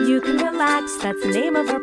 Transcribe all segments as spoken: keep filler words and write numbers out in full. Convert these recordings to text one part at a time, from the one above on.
You can relax. That's the name of our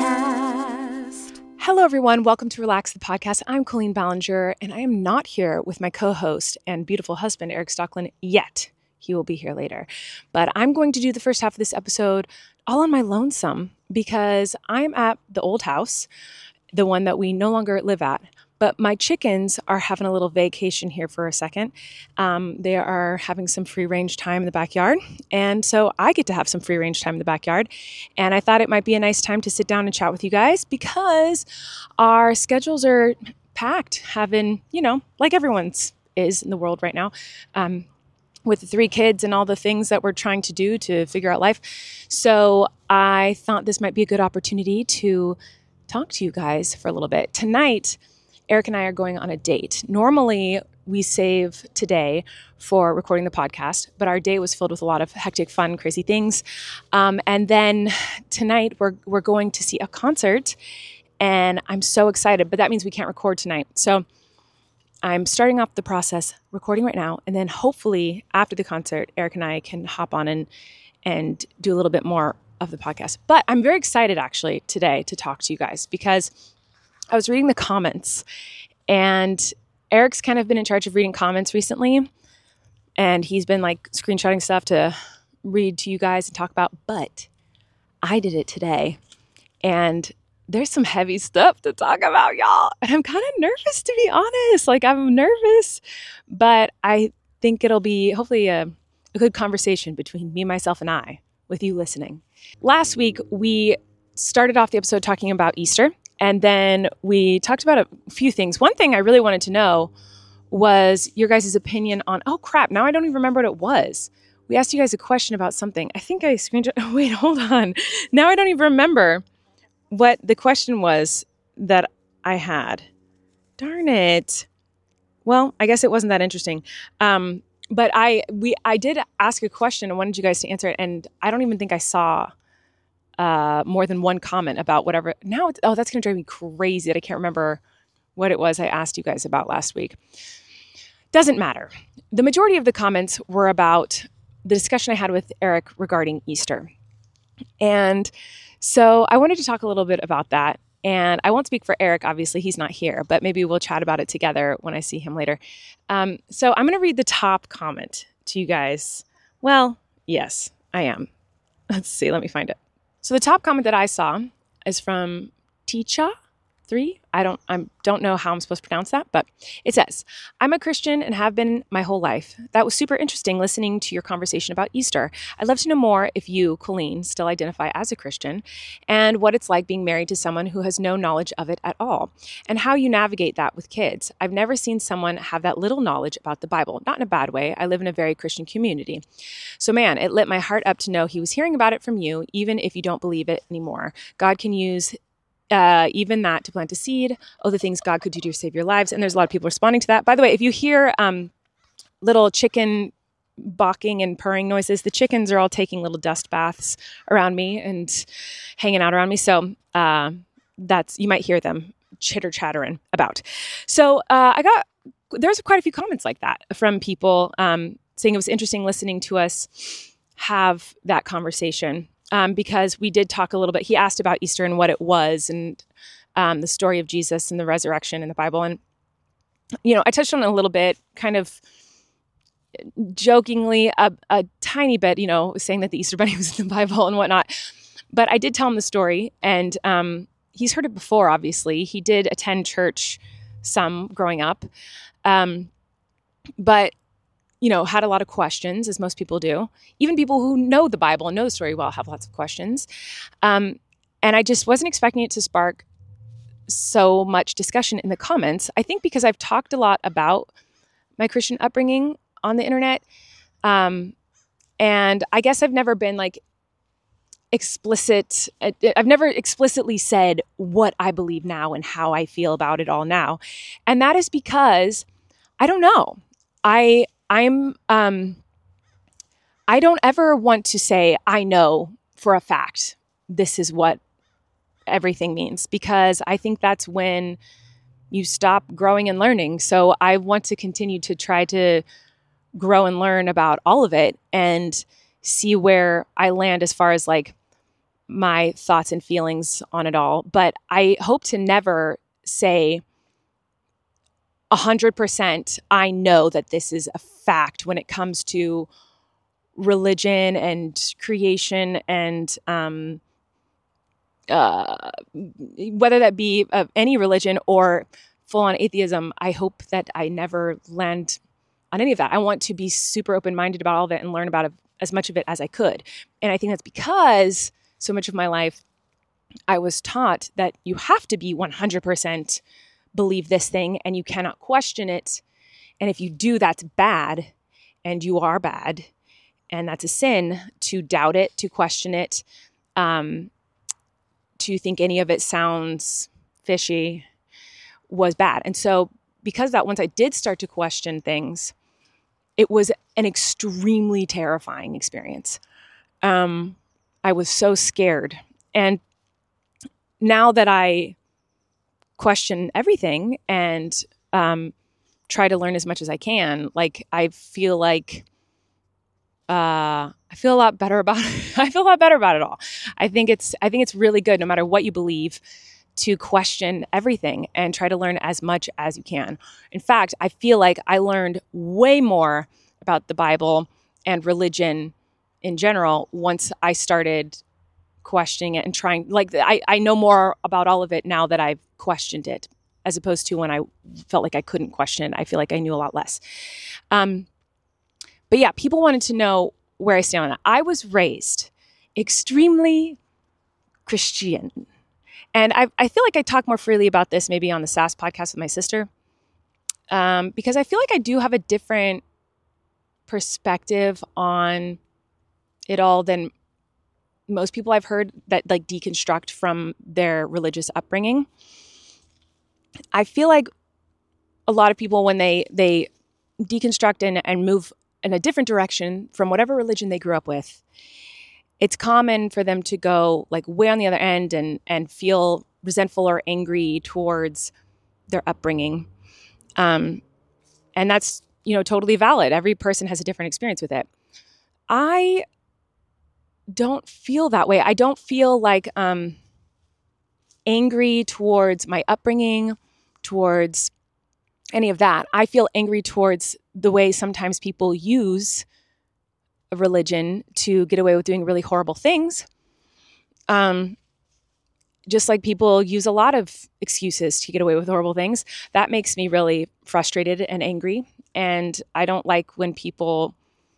podcast. Hello, everyone. Welcome to Relax the Podcast. I'm Colleen Ballinger, and I am not here with my co-host and beautiful husband, Eric Stocklin, yet. He will be here later. But I'm going to do the first half of this episode all on my lonesome because I'm at the old house, the one that we no longer live at. But my chickens are having a little vacation here for a second. Um, they are having some free range time in the backyard. And so I get to have some free range time in the backyard. And I thought it might be a nice time to sit down and chat with you guys because our schedules are packed, having, you know, like everyone's is in the world right now, um, with the three kids and all the things that we're trying to do to figure out life. So I thought this might be a good opportunity to talk to you guys for a little bit. Tonight, Eric and I are going on a date. Normally, we save today for recording the podcast, but our day was filled with a lot of hectic, fun, crazy things. Um, and then tonight, we're we're going to see a concert, and I'm so excited, but that means we can't record tonight. So I'm starting off the process, recording right now, and then hopefully after the concert, Eric and I can hop on and and do a little bit more of the podcast. But I'm very excited, actually, today to talk to you guys because I was reading the comments, and Eric's kind of been in charge of reading comments recently, and he's been like screenshotting stuff to read to you guys and talk about, but I did it today, and there's some heavy stuff to talk about, y'all, and I'm kind of nervous, to be honest. Like, I'm nervous, but I think it'll be hopefully a, a good conversation between me, myself, and I with you listening. Last week, we started off the episode talking about Easter. And then we talked about a few things. One thing I really wanted to know was your guys' opinion on, oh crap, now I don't even remember what it was. We asked you guys a question about something. I think I screenshot, oh, wait, hold on. Now I don't even remember what the question was that I had. Darn it. Well, I guess it wasn't that interesting. Um, but I we I did ask a question and wanted you guys to answer it. And I don't even think I saw Uh, more than one comment about whatever. Now, it's, oh, that's going to drive me crazy that I can't remember what it was I asked you guys about last week. Doesn't matter. The majority of the comments were about the discussion I had with Eric regarding Easter. And so I wanted to talk a little bit about that. And I won't speak for Eric. Obviously, he's not here, but maybe we'll chat about it together when I see him later. Um, so I'm going to read the top comment to you guys. Well, yes, I am. Let's see. Let me find it. So the top comment that I saw is from Ticha three. I don't I don't know how I'm supposed to pronounce that, but it says, I'm a Christian and have been my whole life. That was super interesting listening to your conversation about Easter. I'd love to know more if you, Colleen, still identify as a Christian and what it's like being married to someone who has no knowledge of it at all and how you navigate that with kids. I've never seen someone have that little knowledge about the Bible. Not in a bad way. I live in a very Christian community. So man, it lit my heart up to know he was hearing about it from you, even if you don't believe it anymore. God can use Uh, even that to plant a seed. Oh, the things God could do to save your lives. And there's a lot of people responding to that. By the way, if you hear um, little chicken balking and purring noises, the chickens are all taking little dust baths around me and hanging out around me. So uh, that's, you might hear them chitter chattering about. So uh, I got, there's quite a few comments like that from people um, saying it was interesting listening to us have that conversation. Um, because we did talk a little bit. He asked about Easter and what it was and um, the story of Jesus and the resurrection in the Bible. And, you know, I touched on it a little bit, kind of jokingly, a, a tiny bit, you know, saying that the Easter Bunny was in the Bible and whatnot. But I did tell him the story, and um, he's heard it before, obviously. He did attend church some growing up. Um, but you know, had a lot of questions, as most people do. Even people who know the Bible and know the story well have lots of questions. Um, and I just wasn't expecting it to spark so much discussion in the comments. I think because I've talked a lot about my Christian upbringing on the internet. Um, and I guess I've never been like explicit. I've never explicitly said what I believe now and how I feel about it all now. And that is because I don't know. I I'm, um, I don't ever want to say, I know for a fact, this is what everything means, because I think that's when you stop growing and learning. So I want to continue to try to grow and learn about all of it and see where I land as far as like my thoughts and feelings on it all. But I hope to never say a hundred percent, I know that this is a fact when it comes to religion and creation and um, uh, whether that be of any religion or full-on atheism. I hope that I never land on any of that. I want to be super open-minded about all of it and learn about it, as much of it as I could. And I think that's because so much of my life I was taught that you have to be one hundred percent believe this thing and you cannot question it. And if you do, that's bad, and you are bad. And that's a sin to doubt it, to question it, um, to think any of it sounds fishy was bad. And so because of that, once I did start to question things, it was an extremely terrifying experience. Um, I was so scared. And now that I question everything and um, try to learn as much as I can, like I feel like uh, I feel a lot better about it. I feel a lot better about it all. I think it's I think it's really good, no matter what you believe, to question everything and try to learn as much as you can. In fact, I feel like I learned way more about the Bible and religion in general once I started questioning it and trying, like I, I know more about all of it now that I've questioned it, as opposed to when I felt like I couldn't question it. I feel like I knew a lot less. Um, but yeah, people wanted to know where I stand on that. I was raised extremely Christian. And I, I feel like I talk more freely about this maybe on the S A S podcast with my sister, um, because I feel like I do have a different perspective on it all than most people I've heard that like deconstruct from their religious upbringing. I feel like a lot of people, when they they deconstruct and, and move in a different direction from whatever religion they grew up with, it's common for them to go like way on the other end and and feel resentful or angry towards their upbringing. Um, and that's, you know, totally valid. Every person has a different experience with it. I don't feel that way. I don't feel like um, angry towards my upbringing, towards any of that. I feel angry towards the way sometimes people use a religion to get away with doing really horrible things. Um, just like people use a lot of excuses to get away with horrible things. That makes me really frustrated and angry. And I don't like when people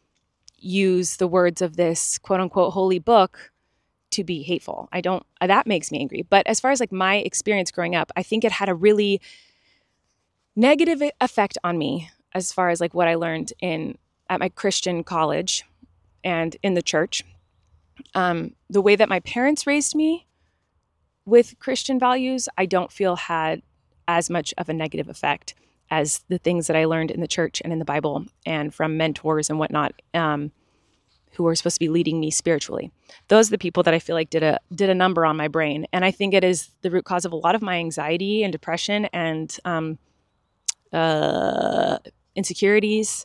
use the words of this quote unquote holy book to be hateful. I don't, that makes me angry. But as far as like my experience growing up, I think it had a really negative effect on me as far as like what I learned in at my Christian college and in the church. Um, the way that my parents raised me with Christian values, I don't feel had as much of a negative effect as the things that I learned in the church and in the Bible and from mentors and whatnot, um, who were supposed to be leading me spiritually. Those are the people that I feel like did a did a number on my brain. And I think it is the root cause of a lot of my anxiety and depression and um, uh, insecurities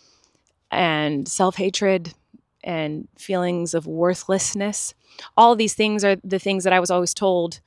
and self-hatred and feelings of worthlessness. All of these things are the things that I was always told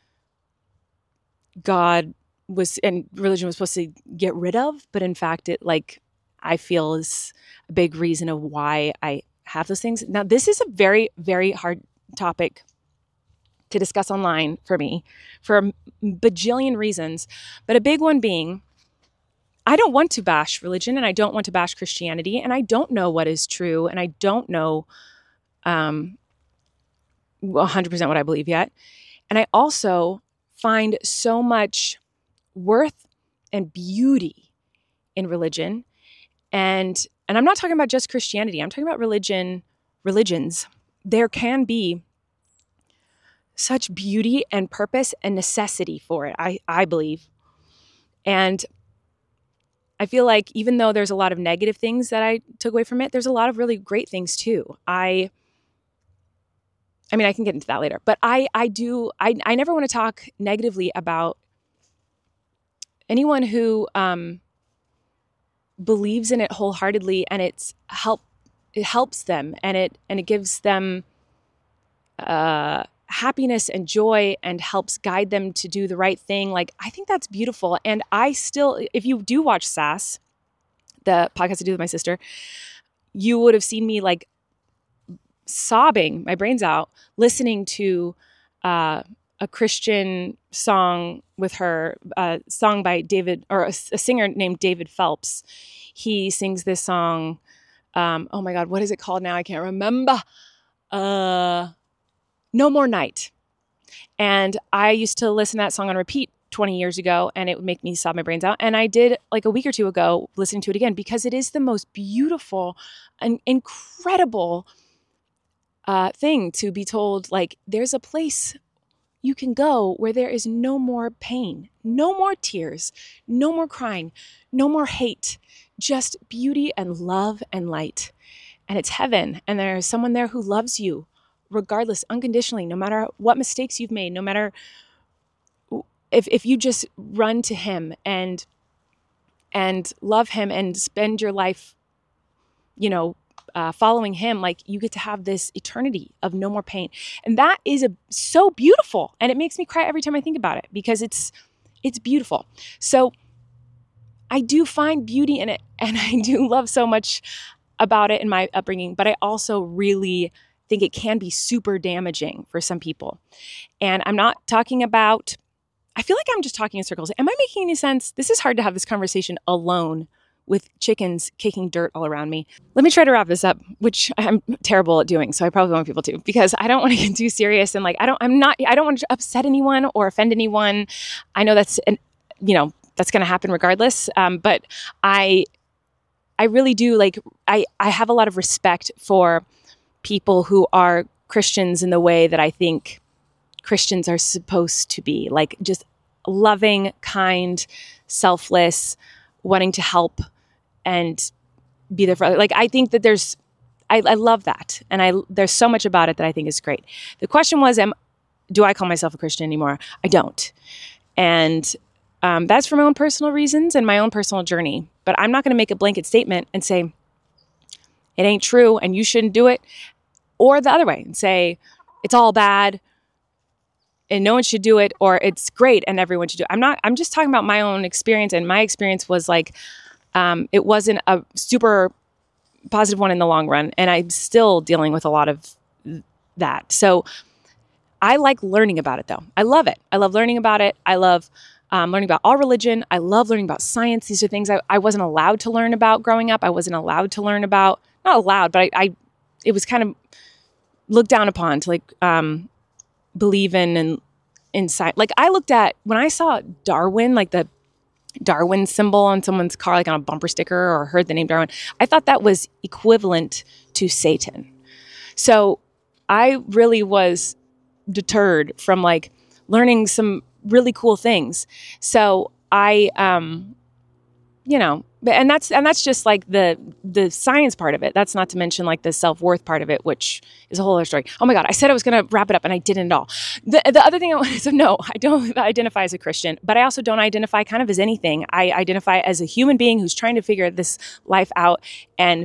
God was and religion was supposed to get rid of. But in fact, it like I feel is a big reason of why I have those things. Now, this is a very, very hard topic to discuss online for me for a bajillion reasons. But a big one being, I don't want to bash religion and I don't want to bash Christianity and I don't know what is true and I don't know um, one hundred percent what I believe yet. And I also find so much worth and beauty in religion. And and I'm not talking about just Christianity. I'm talking about religion, religions. There can be such beauty and purpose and necessity for it, I, I believe. And I feel like even though there's a lot of negative things that I took away from it, there's a lot of really great things too. I I mean, I can get into that later, but I, I do, I, I never want to talk negatively about anyone who um, believes in it wholeheartedly and it's help, it helps them and it, and it gives them uh, happiness and joy and helps guide them to do the right thing. Like, I think that's beautiful. And I still, if you do watch Sass, the podcast I do with my sister, you would have seen me like sobbing my brains out listening to uh, a Christian song with her, a song by David, or a, a singer named David Phelps. He sings this song. Um, oh my God, what is it called now? I can't remember. Uh, No More Night. And I used to listen to that song on repeat twenty years ago, and it would make me sob my brains out. And I did like a week or two ago listening to it again, because it is the most beautiful and incredible uh, thing to be told, like, there's a place you can go where there is no more pain, no more tears, no more crying, no more hate, just beauty and love and light. And it's heaven. And there's someone there who loves you regardless, unconditionally, no matter what mistakes you've made, no matter if if you just run to him and and love him and spend your life, you know, uh, following him, like, you get to have this eternity of no more pain. And that is a so beautiful. And it makes me cry every time I think about it, because it's it's beautiful. So I do find beauty in it, and I do love so much about it in my upbringing, but I also really think it can be super damaging for some people. And I'm not talking about, I feel like I'm just talking in circles. Am I making any sense? This is hard to have this conversation alone with chickens kicking dirt all around me. Let me try to wrap this up, which I'm terrible at doing. So I probably want people to, because I don't want to get too serious. And like, I don't, I'm not, I don't want to upset anyone or offend anyone. I know that's, an, you know, that's going to happen regardless. Um, but I, I really do like, I, I have a lot of respect for people who are Christians in the way that I think Christians are supposed to be, like just loving, kind, selfless, wanting to help and be there for others. Like, I think that there's, I, I love that. And I, there's so much about it that I think is great. The question was, am, do I call myself a Christian anymore? I don't. And um, that's for my own personal reasons and my own personal journey. But I'm not going to make a blanket statement and say, it ain't true and you shouldn't do it. Or the other way and say, it's all bad and no one should do it, or it's great and everyone should do it. I'm not, I'm just talking about my own experience. And my experience was like, um, it wasn't a super positive one in the long run. And I'm still dealing with a lot of that. So I like learning about it though. I love it. I love learning about it. I love um, learning about all religion. I love learning about science. These are things I, I wasn't allowed to learn about growing up. I wasn't allowed to learn about, not allowed, but I, I it was kind of looked down upon to like, um, believe in and in science. Like, I looked at, when I saw Darwin, like the Darwin symbol on someone's car, like on a bumper sticker, or heard the name Darwin, I thought that was equivalent to Satan. So I really was deterred from like learning some really cool things. So I, um, you know, and that's, and that's just like the, the science part of it. That's not to mention like the self-worth part of it, which is a whole other story. Oh my God. I said I was going to wrap it up and I didn't at all. The the other thing I wanted to know, I don't identify as a Christian, but I also don't identify kind of as anything. I identify as a human being who's trying to figure this life out. And,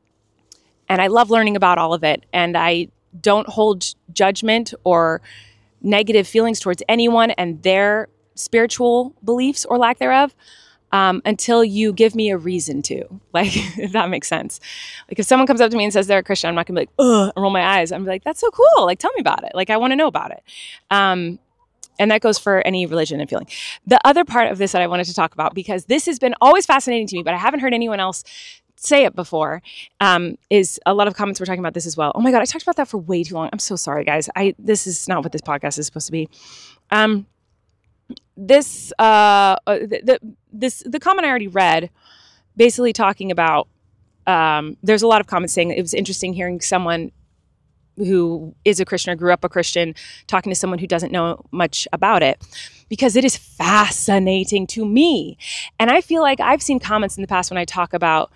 and I love learning about all of it. And I don't hold judgment or negative feelings towards anyone and their spiritual beliefs or lack thereof. Um, until you give me a reason to, like, if that makes sense. Like, if someone comes up to me and says they're a Christian, I'm not gonna be like, ugh, and roll my eyes. I'm like, that's so cool. Like, tell me about it. Like, I want to know about it. Um, and that goes for any religion and feeling. The other part of this that I wanted to talk about, because this has been always fascinating to me, but I haven't heard anyone else say it before, um, is a lot of comments were talking about this as well. Oh my God, I talked about that for way too long. I'm so sorry, guys. I This is not what this podcast is supposed to be. Um, This, uh, the, the, this, the comment I already read, basically talking about, um, there's a lot of comments saying it was interesting hearing someone who is a Christian or grew up a Christian talking to someone who doesn't know much about it, because it is fascinating to me. And I feel like I've seen comments in the past when I talk about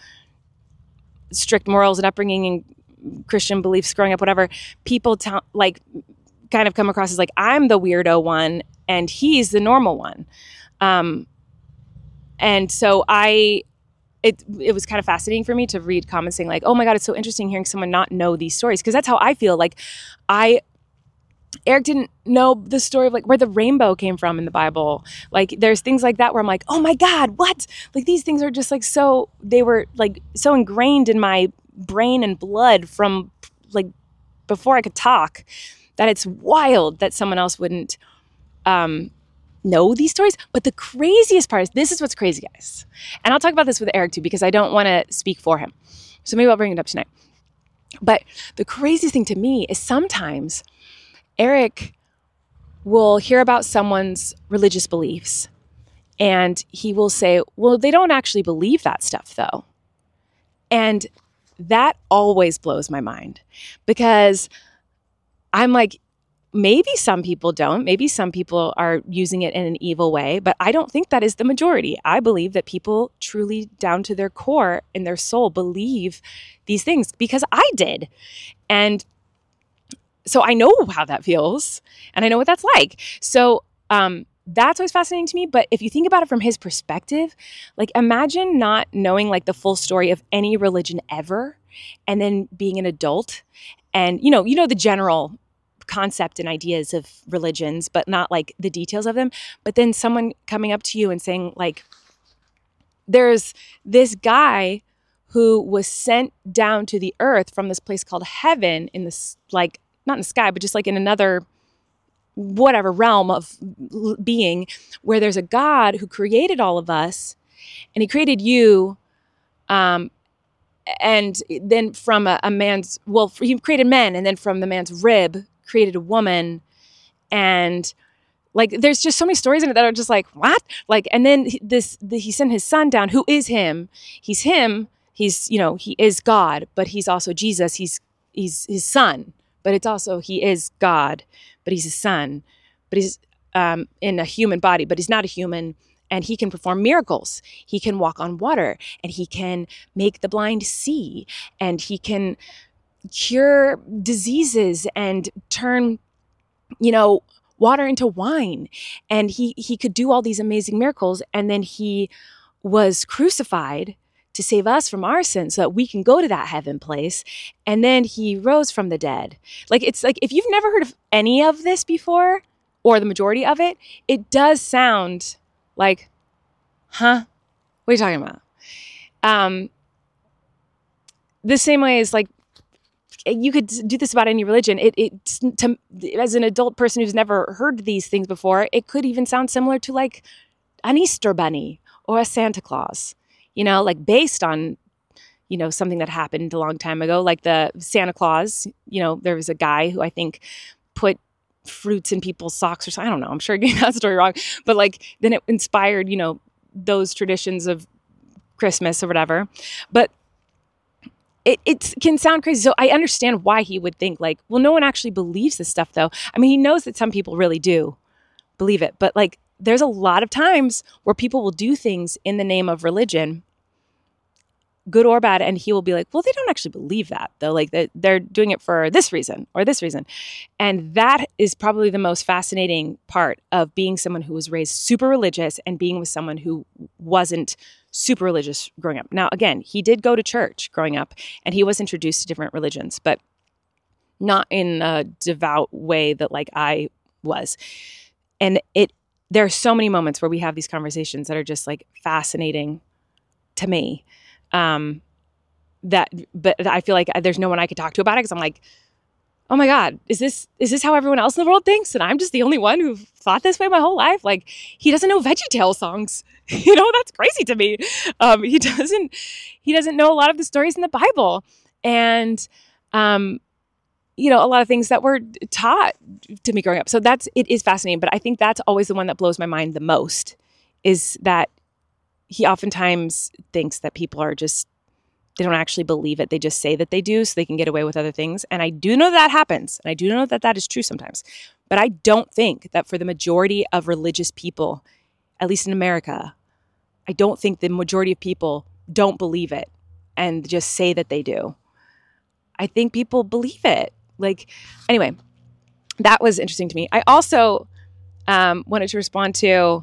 strict morals and upbringing and Christian beliefs growing up, whatever, people tell, like, kind of come across as like, I'm the weirdo one and he's the normal one. Um, and so I, it, it was kind of fascinating for me to read comments saying like, oh my God, it's so interesting hearing someone not know these stories. Cause that's how I feel. Like I, Eric didn't know the story of like where the rainbow came from in the Bible. Like there's things like that where I'm like, oh my God, what? Like these things are just like so, they were like so ingrained in my brain and blood from like before I could talk that it's wild that someone else wouldn't um, know these stories. But the craziest part is, this is what's crazy, guys. And I'll talk about this with Eric too, because I don't want to speak for him. So maybe I'll bring it up tonight. But the craziest thing to me is sometimes Eric will hear about someone's religious beliefs and he will say, well, they don't actually believe that stuff though. And that always blows my mind because I'm like, maybe some people don't. Maybe some people are using it in an evil way, but I don't think that is the majority. I believe that people truly down to their core in their soul believe these things because I did. And so I know how that feels and I know what that's like. So um, that's always fascinating to me. But if you think about it from his perspective, like imagine not knowing like the full story of any religion ever and then being an adult and, you know, you know, the general concept and ideas of religions, but not like the details of them. But then someone coming up to you and saying like, there's this guy who was sent down to the earth from this place called heaven in this, like, not in the sky, but just like in another whatever realm of being where there's a God who created all of us and he created you. Um, and then from a, a man's, well, he created men and then from the man's rib created a woman. And like, there's just so many stories in it that are just like, what? Like, and then this, the, he sent his son down, who is him. He's him. He's, you know, he is God, but he's also Jesus. He's, he's his son. But it's also, he is God, but he's a son, but he's um, in a human body, but he's not a human, and he can perform miracles. He can walk on water, and he can make the blind see, and he can cure diseases and turn, you know, water into wine. And he, he could do all these amazing miracles, and then he was crucified to save us from our sins so that we can go to that heaven place. And then he rose from the dead. Like, it's like, if you've never heard of any of this before, or the majority of it, it does sound like, huh? What are you talking about? Um, the same way as like, you could do this about any religion. It, it to, as an adult person who's never heard these things before, it could even sound similar to like an Easter bunny or a Santa Claus. You know, like based on, you know, something that happened a long time ago, like the Santa Claus, you know, there was a guy who I think put fruits in people's socks or something. I don't know. I'm sure getting that story wrong. But like, then it inspired, you know, those traditions of Christmas or whatever. But it, it can sound crazy. So I understand why he would think like, well, no one actually believes this stuff though. I mean, he knows that some people really do believe it. But like, there's a lot of times where people will do things in the name of religion, good or bad, and he will be like, well, they don't actually believe that though. Like they're, they're doing it for this reason or this reason. And that is probably the most fascinating part of being someone who was raised super religious and being with someone who wasn't super religious growing up. Now, again, he did go to church growing up and he was introduced to different religions, but not in a devout way that like I was. And it, there are so many moments where we have these conversations that are just like fascinating to me. Um, that, but I feel like there's no one I could talk to about it because I'm like, oh my God, is this, is this how everyone else in the world thinks? And I'm just the only one who thought this way my whole life. Like he doesn't know VeggieTales songs, you know, that's crazy to me. Um, he doesn't, he doesn't know a lot of the stories in the Bible and, um, you know, a lot of things that were taught to me growing up. So that's, it is fascinating, but I think that's always the one that blows my mind the most is that he oftentimes thinks that people are just, they don't actually believe it. They just say that they do so they can get away with other things. And I do know that happens. And I do know that that is true sometimes. But I don't think that for the majority of religious people, at least in America, I don't think the majority of people don't believe it and just say that they do. I think people believe it. Like, anyway, that was interesting to me. I also um, wanted to respond to,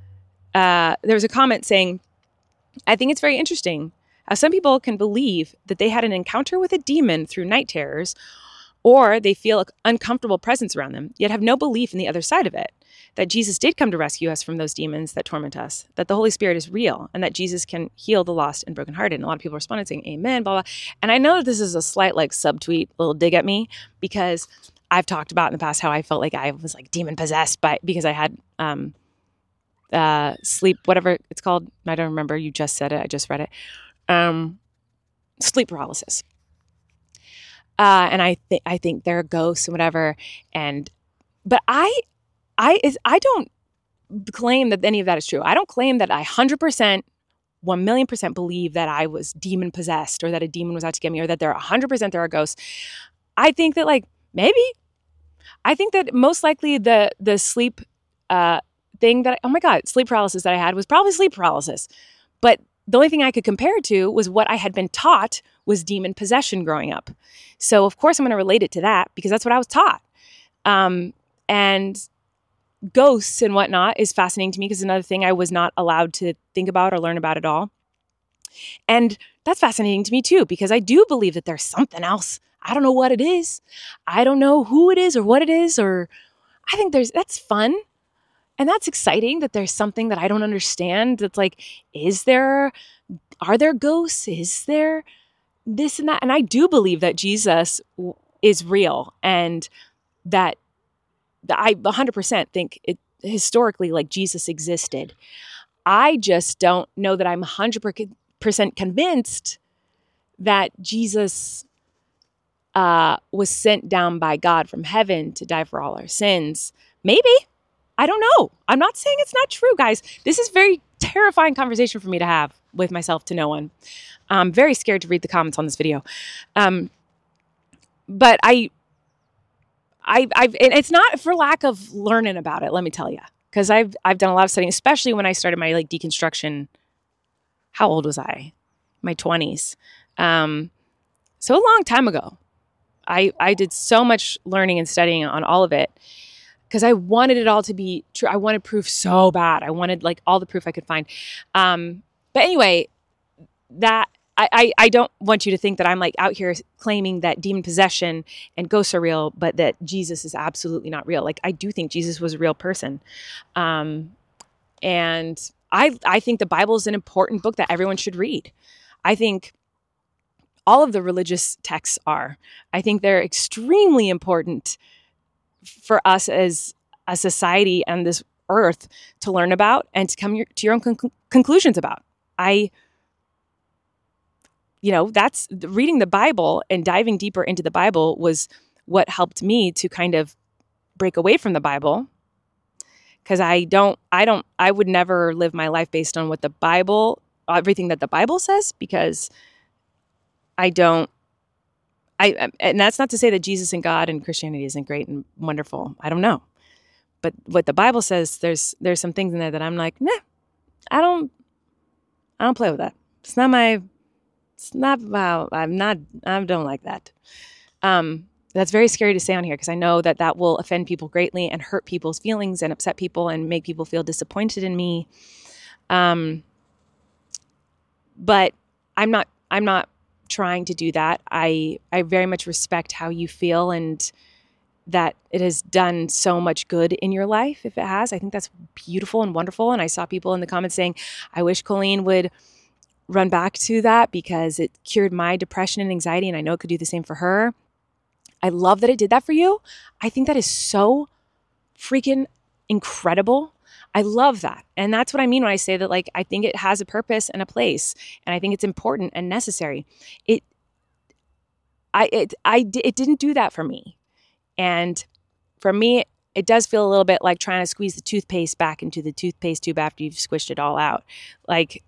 uh, there was a comment saying, I think it's very interesting how some people can believe that they had an encounter with a demon through night terrors, or they feel an uncomfortable presence around them, yet have no belief in the other side of it, that Jesus did come to rescue us from those demons that torment us, that the Holy Spirit is real, and that Jesus can heal the lost and brokenhearted. And a lot of people responded saying, amen, blah, blah. And I know that this is a slight like subtweet, little dig at me, because I've talked about in the past how I felt like I was like demon possessed by, because I had um, uh, sleep, whatever it's called. I don't remember. You just said it. I just read it. Um, sleep paralysis. Uh, and I think, I think there are ghosts and whatever. And, but I, I is I don't claim that any of that is true. I don't claim that I one hundred percent, one million percent believe that I was demon possessed or that a demon was out to get me or that there are one hundred percent there are ghosts. I think that like maybe. I think that most likely the the sleep uh, thing that, oh my God, sleep paralysis that I had was probably sleep paralysis. But the only thing I could compare it to was what I had been taught was demon possession growing up. So of course I'm going to relate it to that because that's what I was taught. Um, and ghosts and whatnot is fascinating to me because another thing I was not allowed to think about or learn about at all. And that's fascinating to me too, because I do believe that there's something else. I don't know what it is. I don't know who it is or what it is, or I think there's, that's fun. And that's exciting that there's something that I don't understand. That's like, is there, are there ghosts? Is there this and that? And I do believe that Jesus is real and that I one hundred percent think it historically like Jesus existed. I just don't know that I'm one hundred percent convinced that Jesus uh, was sent down by God from heaven to die for all our sins. Maybe. I don't know. I'm not saying it's not true, guys. This is very terrifying conversation for me to have with myself to no one. I'm very scared to read the comments on this video. Um, but I, I, I've, and it's not for lack of learning about it, let me tell you, because I've, I've done a lot of studying, especially when I started my like deconstruction. How old was I? My twenties. Um, so a long time ago, I, I did so much learning and studying on all of it. Because I wanted it all to be true. I wanted proof so bad. I wanted like all the proof I could find. Um, but anyway, that I, I, I don't want you to think that I'm like out here claiming that demon possession and ghosts are real, but that Jesus is absolutely not real. Like I do think Jesus was a real person. Um, and I, I think the Bible is an important book that everyone should read. I think all of the religious texts are. I think they're extremely important for us as a society and this earth to learn about and to come your, to your own con- conclusions about. I, you know, that's reading the Bible and diving deeper into the Bible was what helped me to kind of break away from the Bible. Cause I don't, I don't, I would never live my life based on what the Bible, everything that the Bible says, because I don't, I, and that's not to say that Jesus and God and Christianity isn't great and wonderful. I don't know. But what the Bible says, there's there's some things in there that I'm like, nah, I don't I don't play with that. It's not my it's not about, I'm not I don't like that. Um, that's very scary to say on here because I know that that will offend people greatly and hurt people's feelings and upset people and make people feel disappointed in me. Um, but I'm not I'm not trying to do that. I I very much respect how you feel and that it has done so much good in your life. If it has, I think that's beautiful and wonderful. And I saw people in the comments saying, I wish Colleen would run back to that because it cured my depression and anxiety. And I know it could do the same for her. I love that it did that for you. I think that is so freaking incredible. I love that. And that's what I mean when I say that, like, I think it has a purpose and a place, and I think it's important and necessary. It, I, it, I, it didn't do that for me. And for me, it does feel a little bit like trying to squeeze the toothpaste back into the toothpaste tube after you've squished it all out. Like,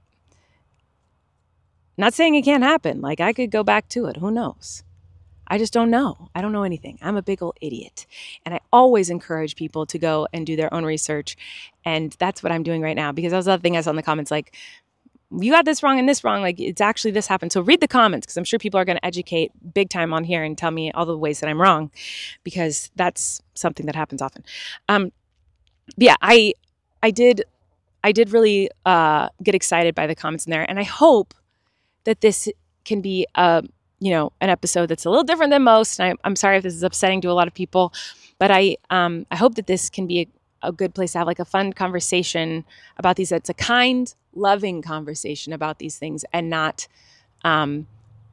not saying it can't happen. Like, I could go back to it. Who knows? I just don't know. I don't know anything. I'm a big old idiot. And I always encourage people to go and do their own research. And that's what I'm doing right now. Because that was the other thing I saw in the comments, like, you got this wrong and this wrong. Like, it's actually this happened. So read the comments because I'm sure people are going to educate big time on here and tell me all the ways that I'm wrong. Because that's something that happens often. Um, yeah, I I did I did really uh, get excited by the comments in there. And I hope that this can be a you know, an episode that's a little different than most. And I, I'm sorry if this is upsetting to a lot of people, but I um, I hope that this can be a, a good place to have like a fun conversation about these. It's a kind, loving conversation about these things, and not um,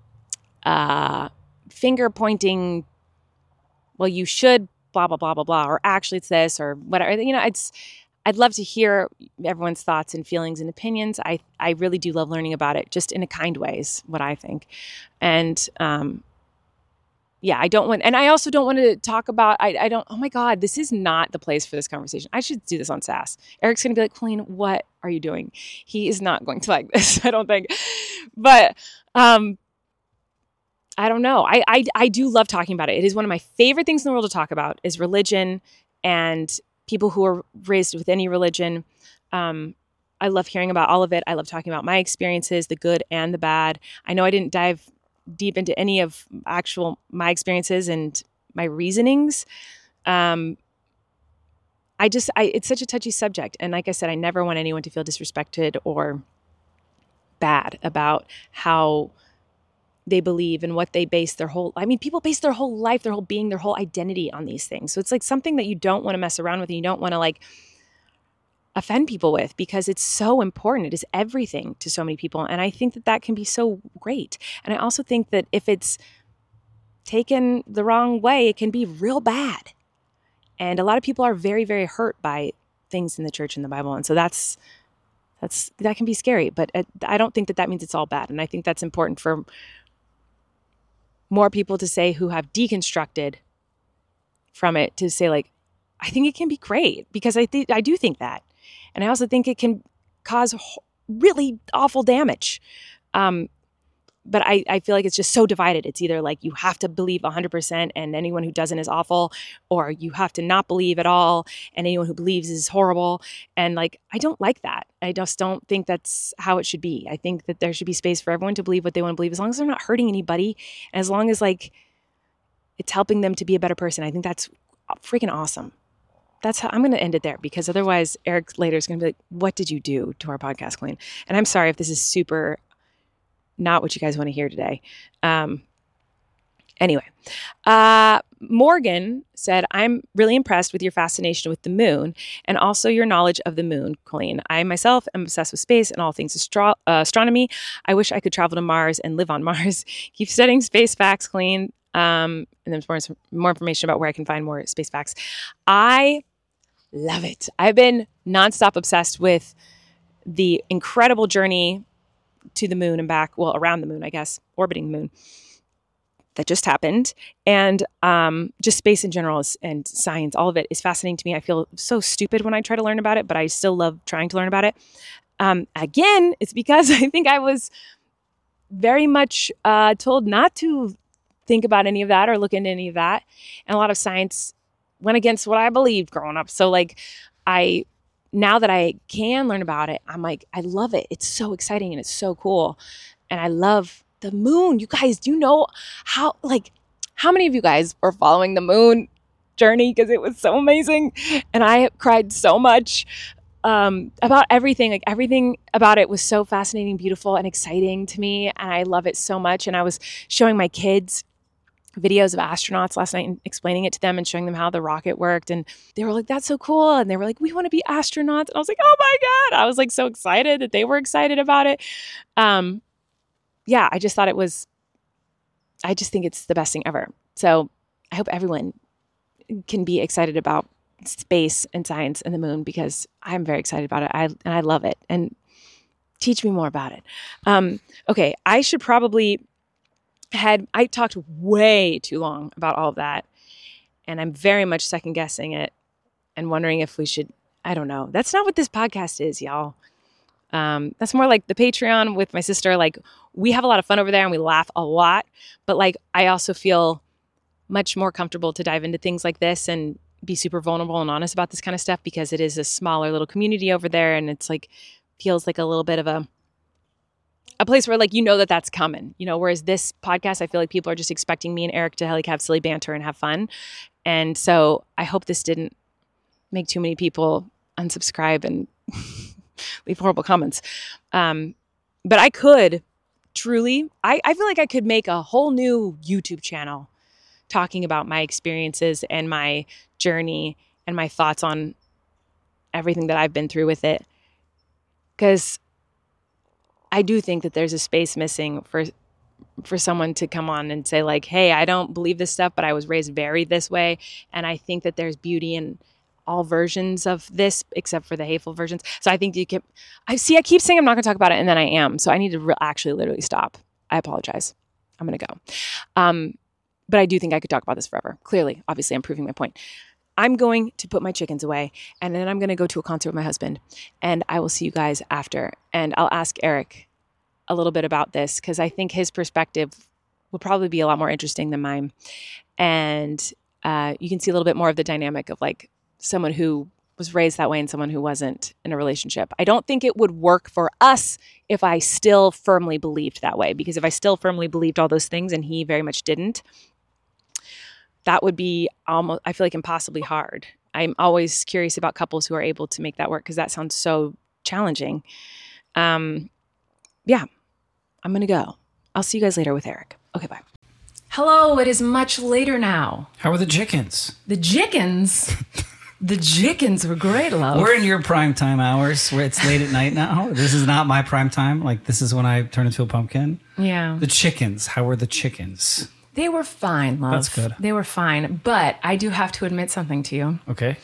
uh, finger pointing. Well, you should blah blah blah blah blah, or actually it's this or whatever. You know, it's. I'd love to hear everyone's thoughts and feelings and opinions. I, I really do love learning about it, just in a kind way is what I think. And um, yeah, I don't want, and I also don't want to talk about, I, I don't, oh my God, this is not the place for this conversation. I should do this on Sass. Eric's going to be like, Colleen, what are you doing? He is not going to like this, I don't think. But um, I don't know. I, I, I do love talking about it. It is one of my favorite things in the world to talk about is religion and people who are raised with any religion. Um, I love hearing about all of it. I love talking about my experiences, the good and the bad. I know I didn't dive deep into any of actual my experiences and my reasonings. Um, I just, I, it's such a touchy subject. And like I said, I never want anyone to feel disrespected or bad about how they believe and what they base their whole, I mean, people base their whole life, their whole being, their whole identity on these things. So it's like something that you don't want to mess around with and you don't want to like offend people with, because it's so important. It is everything to so many people. And I think that that can be so great. And I also think that if it's taken the wrong way, it can be real bad. And a lot of people are very, very hurt by things in the church and the Bible. And so that's, that's, that can be scary, but I don't think that that means it's all bad. And I think that's important for more people to say who have deconstructed from it, to say like, I think it can be great, because I think, I do think that. And I also think it can cause really awful damage. Um, but I, I feel like it's just so divided. It's either like you have to believe one hundred percent and anyone who doesn't is awful, or you have to not believe at all and anyone who believes is horrible. And like, I don't like that. I just don't think that's how it should be. I think that there should be space for everyone to believe what they want to believe, as long as they're not hurting anybody, and as long as like it's helping them to be a better person. I think that's freaking awesome. That's how I'm going to end it there, because otherwise Eric later is going to be like, what did you do to our podcast, Colleen? And I'm sorry if this is super not what you guys want to hear today. Um, anyway, uh, Morgan said, I'm really impressed with your fascination with the moon and also your knowledge of the moon, Colleen. I myself am obsessed with space and all things astro- uh, astronomy. I wish I could travel to Mars and live on Mars. Keep studying space facts, Colleen. Um, and there's more, more information about where I can find more space facts. I love it. I've been nonstop obsessed with the incredible journey to the moon and back, well, around the moon, I guess, orbiting the moon, that just happened. And um, just space in general is, and science, all of it is fascinating to me. I feel so stupid when I try to learn about it, but I still love trying to learn about it. Um, again, it's because I think I was very much uh, told not to think about any of that or look into any of that. And a lot of science went against what I believed growing up. So like I... now that I can learn about it, I'm like, I love it. It's so exciting and it's so cool. And I love the moon. You guys, do you know how, like, how many of you guys were following the moon journey? Because it was so amazing. And I cried so much um, about everything. Like, everything about it was so fascinating, beautiful, and exciting to me. And I love it so much. And I was showing my kids videos of astronauts last night and explaining it to them and showing them how the rocket worked. And they were like, that's so cool. And they were like, we want to be astronauts. And I was like, oh my God. I was like so excited that they were excited about it. Um, yeah, I just thought it was, I just think it's the best thing ever. So I hope everyone can be excited about space and science and the moon, because I'm very excited about it. I, and I love it. And teach me more about it. Um, okay. I should probably had, I talked way too long about all of that, and I'm very much second guessing it and wondering if we should, I don't know. That's not what this podcast is, y'all. Um, that's more like the Patreon with my sister. Like, we have a lot of fun over there and we laugh a lot, but like, I also feel much more comfortable to dive into things like this and be super vulnerable and honest about this kind of stuff, because it is a smaller little community over there. And it's like, feels like a little bit of a, a place where like, you know, that that's coming, you know, whereas this podcast, I feel like people are just expecting me and Eric to like have silly banter and have fun. And so I hope this didn't make too many people unsubscribe and leave horrible comments. Um, but I could truly, I, I feel like I could make a whole new YouTube channel talking about my experiences and my journey and my thoughts on everything that I've been through with it. Because I do think that there's a space missing for for someone to come on and say like, hey, I don't believe this stuff, but I was raised very this way. And I think that there's beauty in all versions of this, except for the hateful versions. So I think you can, I see, I keep saying I'm not going to talk about it, and then I am. So I need to re- actually literally stop. I apologize. I'm going to go. Um, but I do think I could talk about this forever. Clearly, obviously, I'm proving my point. I'm going to put my chickens away, and then I'm going to go to a concert with my husband, and I will see you guys after. And I'll ask Eric a little bit about this, because I think his perspective will probably be a lot more interesting than mine. And uh, you can see a little bit more of the dynamic of like someone who was raised that way and someone who wasn't in a relationship. I don't think it would work for us if I still firmly believed that way, because if I still firmly believed all those things and he very much didn't, that would be almost, I feel like, impossibly hard. I'm always curious about couples who are able to make that work, because that sounds so challenging. Um, yeah, I'm going to go. I'll see you guys later with Eric. Okay, bye. Hello, it is much later now. How are the chickens? The chickens? The chickens were great, love. We're in your prime time hours where it's late at night now. This is not my prime time. Like, this is when I turn into a pumpkin. Yeah. The chickens. How were the chickens? They were fine, love. That's good. They were fine. But I do have to admit something to you. Okay.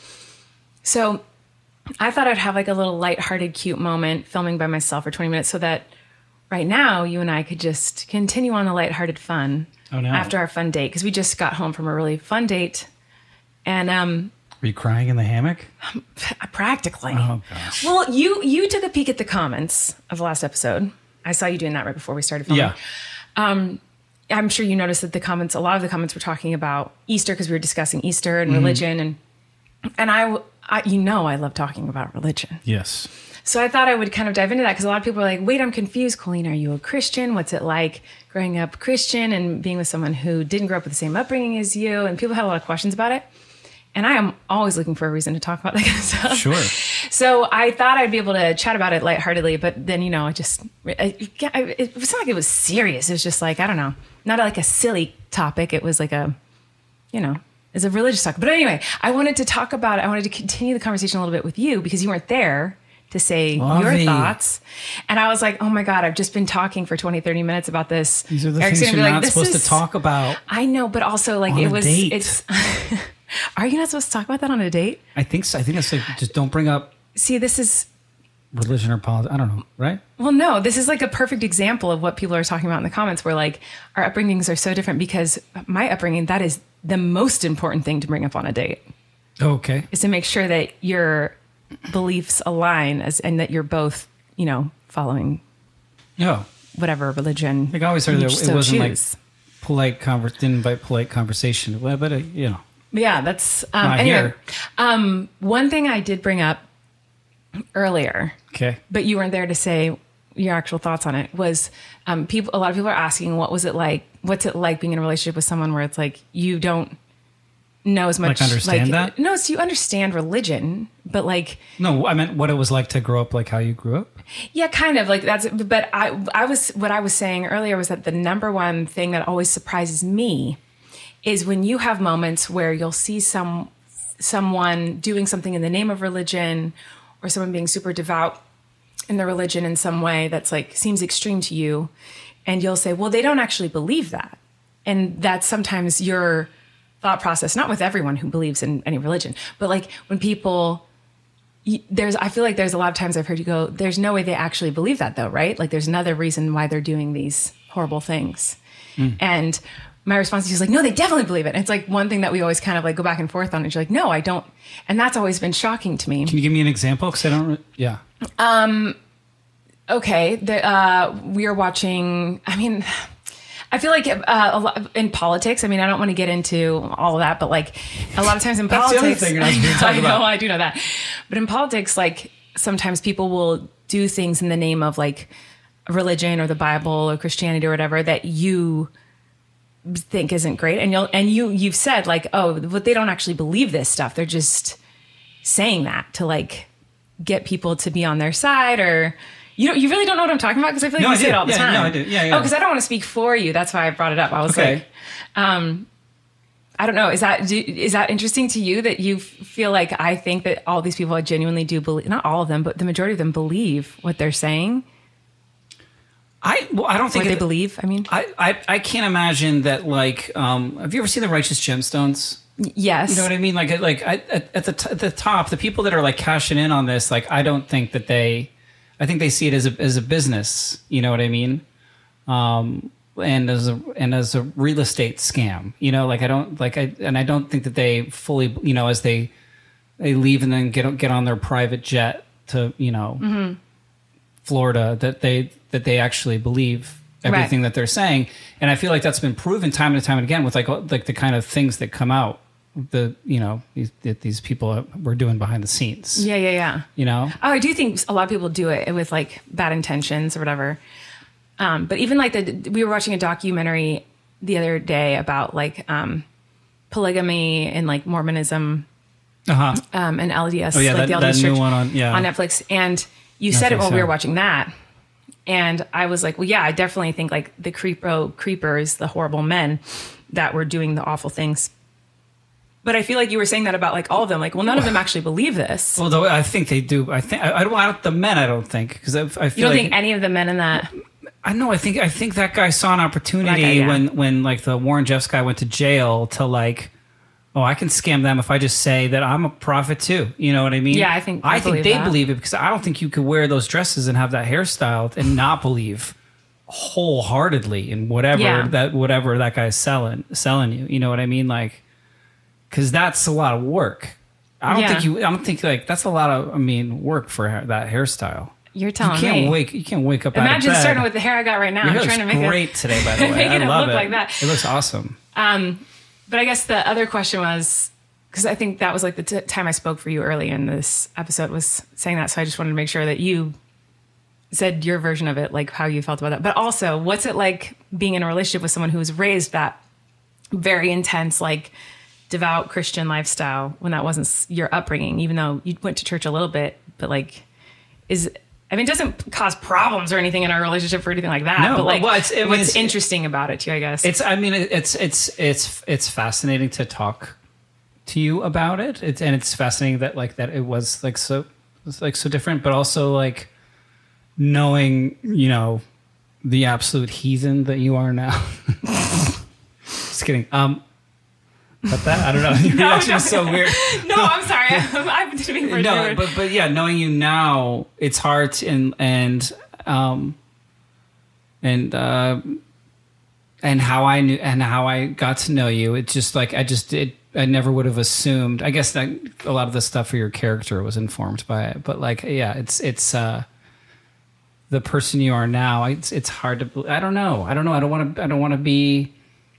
So I thought I'd have like a little lighthearted, cute moment filming by myself for twenty minutes so that right now you and I could just continue on the lighthearted fun Oh, no. after our fun date. Because we just got home from a really fun date. And um, Were you crying in the hammock? practically. Oh, gosh. Well, you you took a peek at the comments of the last episode. I saw you doing that right before we started filming. Yeah. Um, I'm sure you noticed that the comments, a lot of the comments were talking about Easter, because we were discussing Easter and mm-hmm. religion. And and I, I, you know, I love talking about religion. Yes. So I thought I would kind of dive into that, because a lot of people are like, wait, I'm confused. Colleen, are you a Christian? What's it like growing up Christian and being with someone who didn't grow up with the same upbringing as you? And people had a lot of questions about it. And I am always looking for a reason to talk about that kind of stuff. Sure. So I thought I'd be able to chat about it lightheartedly, but then, you know, it just, it, it was not like it was serious. It was just like, I don't know, not like a silly topic. It was like a, you know, it's a religious topic. But anyway, I wanted to talk about it. I wanted to continue the conversation a little bit with you, because you weren't there to say Lovey. your thoughts. And I was like, oh my God, I've just been talking for twenty, thirty minutes about this. These are the Eric's things gonna you're be not like, supposed is... to talk about. I know, but also like on it a was, date. it's, are you not supposed to talk about that on a date? I think so. I think that's like, just don't bring up See, this is, religion or politics. I don't know, right? well, no, this is like a perfect example of what people are talking about in the comments, where like our upbringings are so different, because my upbringing, that is the most important thing to bring up on a date, Okay. is to make sure that your beliefs align as, and that you're both, you know, following No. whatever religion. Like I always heard you that so it wasn't choose. like polite conver- didn't invite polite conversation. Well, but uh, you know, Yeah, that's um, Not anyway. here. Um, one thing I did bring up earlier, okay. but you weren't there to say your actual thoughts on it, was um, people. A lot of people are asking, what was it like? What's it like being in a relationship with someone where it's like you don't know as much, Like, understand that? No, so you understand religion, but like, No, I meant what it was like to grow up, like how you grew up. yeah, kind of like that's. But I, I was what I was saying earlier was that the number one thing that always surprises me is when you have moments where you'll see some someone doing something in the name of religion, or someone being super devout in the religion in some way that's like seems extreme to you, and you'll say, well, they don't actually believe that. And that's sometimes your thought process, not with everyone who believes in any religion, but like when people, there's, I feel like there's a lot of times I've heard you go, there's no way they actually believe that though, right? Like there's another reason why they're doing these horrible things. Mm. And my response is like, no, they definitely believe it. And it's like one thing that we always kind of like go back and forth on. And you're like, no, I don't. And that's always been shocking to me. Can you give me an example? Because I don't. Re- yeah. Um. Okay. The, uh, we are watching. I mean, I feel like uh, a lot in politics. I mean, I don't want to get into all of that, but like a lot of times in That's politics, the other thing you're not supposed to talk I know, about. I do know that. But in politics, like sometimes people will do things in the name of like religion or the Bible or Christianity or whatever that you think isn't great, and you'll and you you've said like, oh, but they don't actually believe this stuff. They're just saying that to like get people to be on their side, or You don't, you really don't know what I'm talking about? Because I feel like No, you I say do. it all the Yeah, time. no, I do. Yeah, yeah. Oh, because I don't want to speak for you. That's why I brought it up. I was Okay. like, um, I don't know. Is that do, is that interesting to you that you f- feel like I think that all these people genuinely do believe, not all of them, but the majority of them believe what they're saying? I well, I don't What think they it- believe, I mean? I, I I can't imagine that. Like, um, have you ever seen the Righteous Gemstones? Yes. You know what I mean? Like, like I, at, at the t- at the top, the people that are like cashing in on this, like, I don't think that they, I think they see it as a as a business. You know what I mean? Um, and as a and as a real estate scam. You know, like I don't like I and I don't think that they fully, you know, as they they leave and then get get on their private jet to, you know, Mm-hmm. Florida, that they that they actually believe everything Right. that they're saying. And I feel like that's been proven time and time and again with like like the kind of things that come out, the you know these, that these people were doing behind the scenes. Yeah, yeah, yeah. You know, Oh, I do think a lot of people do it with like bad intentions or whatever. Um, but even like the, we were watching a documentary the other day about like um, polygamy and like Mormonism uh huh. um, and L D S, Oh yeah, like that, the L D that S new church one on yeah on Netflix. And you said it Netflix, while we yeah. were watching that. And I was like, well, yeah, I definitely think like the creepo creepers, the horrible men that were doing the awful things. But I feel like you were saying that about like all of them. Like, well, none of them actually believe this. Well, though I think they do. I think I, I don't. I don't the men. I don't think because I, I feel You don't like think any of the men in that? I know. I think I think that guy saw an opportunity That guy, yeah. when when like the Warren Jeffs guy went to jail to like, oh, I can scam them if I just say that I'm a prophet too. You know what I mean? Yeah, I think- I I, think believe they that. believe it because I don't think you could wear those dresses and have that hairstyle and not believe wholeheartedly in whatever Yeah. that whatever that guy's selling selling you. You know what I mean? Like, because that's a lot of work. I don't Yeah. think you. I don't think like that's a lot of. I mean, work for ha- that hairstyle. You're You telling can't me. wake. You can't wake up. out Imagine of bed. starting with the hair I got right now. Your I'm hair trying to looks make great it today, by the way. making I it love look it. like that. It looks awesome. Um, but I guess the other question was because I think that was like the t- time I spoke for you early in this episode was saying that. So I just wanted to make sure that you said your version of it, like how you felt about that. But also, what's it like being in a relationship with someone who was raised that very intense, like devout Christian lifestyle when that wasn't s- your upbringing, even though you went to church a little bit, but like, is, I mean, it doesn't cause problems or anything in our relationship or anything like that. No, but like, well, it's- I mean, what's it's- interesting about it too, I guess. It's. I mean, it- it's. It's. It's. It's fascinating to talk to you about it. It's and it's fascinating that like that it was like so, it was like so different, but also like knowing you know the absolute heathen that you are now. Just kidding. Um, but that I don't know. Your reaction no. is so weird. no, I'm sorry. I'm doing for No, sure. but but yeah, knowing you now, it's hard to, and and um and uh and how I knew and how I got to know you. It's just like I just did. I never would have assumed. I guess that a lot of the stuff for your character was informed by it, but like yeah, it's it's uh the person you are now. It's it's hard to. bel- I don't know. I don't know. I don't want to. I don't want to be.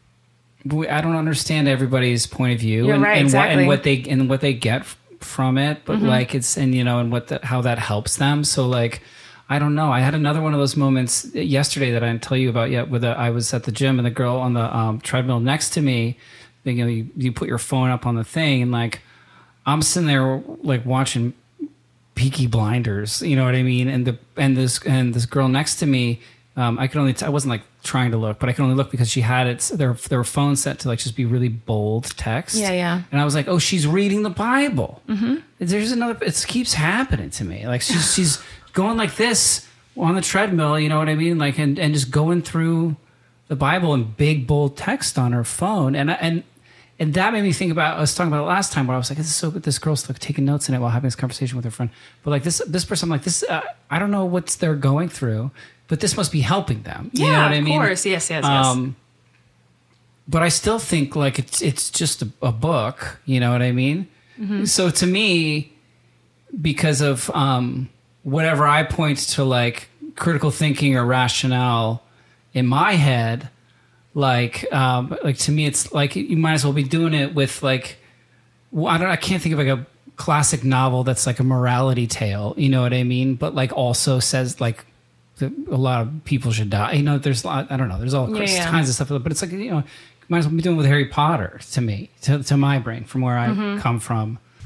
I don't understand everybody's point of view You're and, right, and exactly. what and what they and what they get f- from it, but like it's and you know and what the, how that helps them. So like I don't know. I had another one of those moments yesterday that I didn't tell you about yet. With a, I was at the gym and the girl on the um, treadmill next to me, you know, you, you put your phone up on the thing and like I'm sitting there like watching Peaky Blinders, you know what I mean? And the and this and this girl next to me, um, I could only t- I wasn't like trying to look, but I could only look because she had it their their phone set to like just be really bold text. Yeah, yeah. And I was like, oh, she's reading the Bible. Mm-hmm. There's another. It keeps happening to me. Like she's she's going like this on the treadmill. You know what I mean? Like and and just going through the Bible in big bold text on her phone. And and and that made me think about. I was talking about it last time where I was like, this is so good. This girl's like taking notes in it while having this conversation with her friend. But like this this person, I'm like this. Uh, I don't know what they're going through, but this must be helping them. You yeah, know what of I mean? course. Yes, yes, yes. Um, but I still think like it's it's just a, a book, you know what I mean? Mm-hmm. So to me, because of um, whatever I point to like critical thinking or rationale in my head, like um, like to me, it's like you might as well be doing it with like well, I don't I can't think of like a classic novel that's like a morality tale, you know what I mean? But like also says like that a lot of people should die. You know, there's a lot, I don't know, there's all Yeah, yeah. kinds of stuff, but it's like, you know, you might as well be doing it with Harry Potter to me, to, to my brain, from where I Mm-hmm. come from.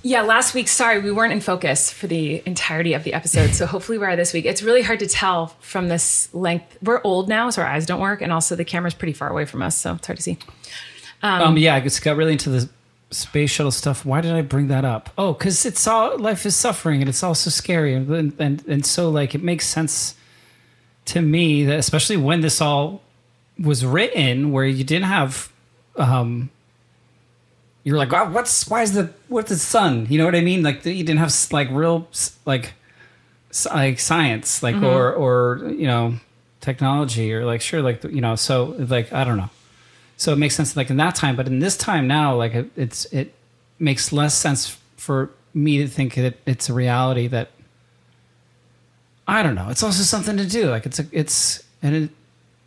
Yeah, last week, sorry, we weren't in focus for the entirety of the episode. So hopefully we are this week. It's really hard to tell from this length. We're old now, so our eyes don't work. And also the camera's pretty far away from us, so it's hard to see. Um, um yeah, I just got really into the space shuttle stuff. Why did I bring that up? Oh, because it's all, life is suffering and it's also scary. And, and, and so like, it makes sense to me that especially when this all was written where you didn't have, um, you're like, oh, what's, why is the, what's the sun? You know what I mean? Like you didn't have like real, like, like science, like, mm-hmm. or, or, you know, technology or like, sure. Like, you know, so like, I don't know. So it makes sense like in that time, but in this time now, like it, it's, it makes less sense for me to think that it's a reality that, I don't know. It's also something to do. Like it's, a, it's, and it,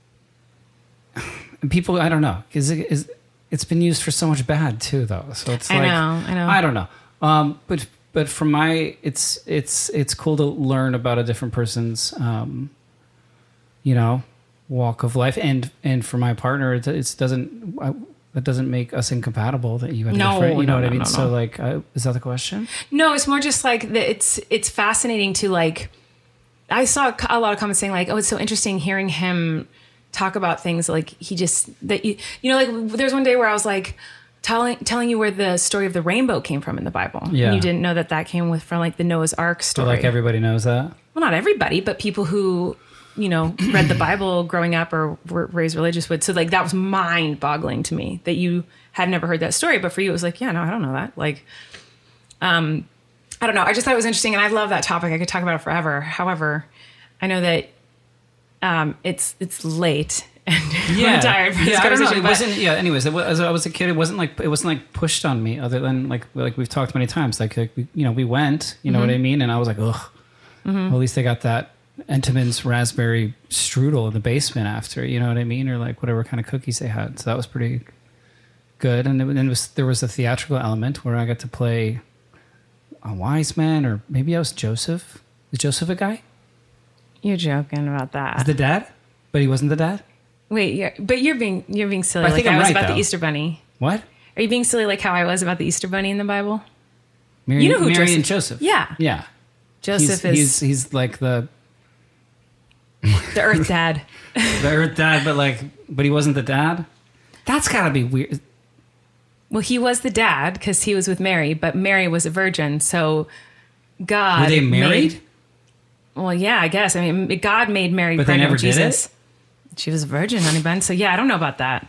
and people, I don't know. Is it, is, it's been used for so much bad too, though. So it's I like, know, I know. I don't know. Um, but but from my, it's it's it's cool to learn about a different person's, um, you know, walk of life, and and for my partner, it, it doesn't I, that doesn't make us incompatible. That you have no, different, you know no, what no, I mean. No, so no. like, I, is that the question? No, it's more just like the, it's it's fascinating to like. I saw a lot of comments saying like, oh, it's so interesting hearing him talk about things like he just that you you know like there's one day where I was like telling telling you where the story of the rainbow came from in the Bible. Yeah, and you didn't know that that came with from like the Noah's Ark story. But like everybody knows that. Well, not everybody, but people who you know read the Bible growing up or were raised religious would. So like that was mind boggling to me that you had never heard that story. But for you, it was like, yeah, no, I don't know that. Like, um, I don't know. I just thought it was interesting, and I love that topic. I could talk about it forever. However, I know that um, it's it's late. And yeah, I'm tired from this yeah, I don't know. conversation. It wasn't. Yeah. Anyways, it was, as I was a kid, it wasn't like it wasn't like pushed on me. Other than like like we've talked many times. Like, like we, you know, we went. You know mm-hmm. what I mean? And I was like, ugh. Mm-hmm. Well, at least they got that Entenmann's raspberry strudel in the basement after. You know what I mean? Or like whatever kind of cookies they had. So that was pretty good. And then it was there was a theatrical element where I got to play a wise man, or maybe I was Joseph. Is Joseph a guy? You're joking about that. Is the dad? But he wasn't the dad. Wait, yeah, but you're being you're being silly. But I like think I'm I was right, about though. the Easter Bunny. What? Are you being silly like how I was about the Easter Bunny in the Bible? Mary, You know who Mary Joseph- and Joseph. Yeah. Yeah. Joseph he's, is he's he's like the the Earth Dad. the Earth dad, but like but he wasn't the dad. That's gotta be weird. Well, he was the dad because he was with Mary, but Mary was a virgin, so God Were they married? Made, well, yeah, I guess. I mean, God made Mary But they pregnant never with did Jesus. it? She was a virgin, honey bun. So yeah, I don't know about that.